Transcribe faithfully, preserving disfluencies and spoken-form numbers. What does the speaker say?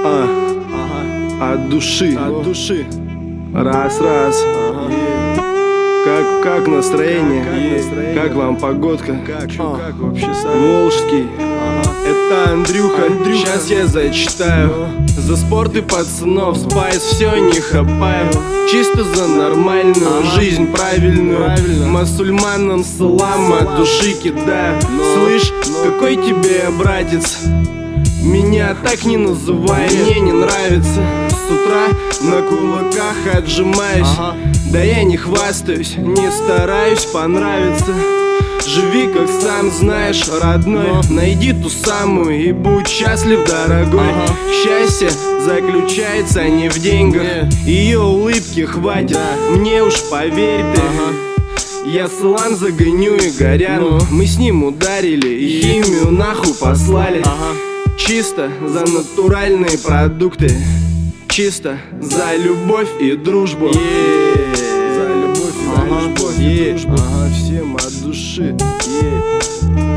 А, ага. От души, от души. Раз, раз. Ага. Как, как настроение? Как, как, настроение? Как вам погодка? Как, а. как вообще сами? Волжский. Ага. Это Андрюха. Андрюха. Сейчас я зачитаю. За спорт и пацанов, спайс все не хапаю. Чисто за нормальную ага. жизнь, правильную. Правильно. Мусульманам салам от души кидаю. Но, слышь, но... какой тебе братец? Меня так не называй, мне не нравится. С утра на кулаках отжимаюсь. Ага. Да я не хвастаюсь, не стараюсь понравиться. Живи, как сам знаешь, родной. Но. Найди ту самую и будь счастлив, дорогой. Ага. Счастье заключается не в деньгах. Ее улыбки хватит, да. Мне уж поверь ты. Ага. Я слан загоню и горят. Но. Мы с ним ударили и химию нахуй послали. Ага. Чисто за натуральные продукты. Чисто за любовь и дружбу. Yeah. За любовь и ага. дружбу. Yeah. Ага, всем от души. Yeah.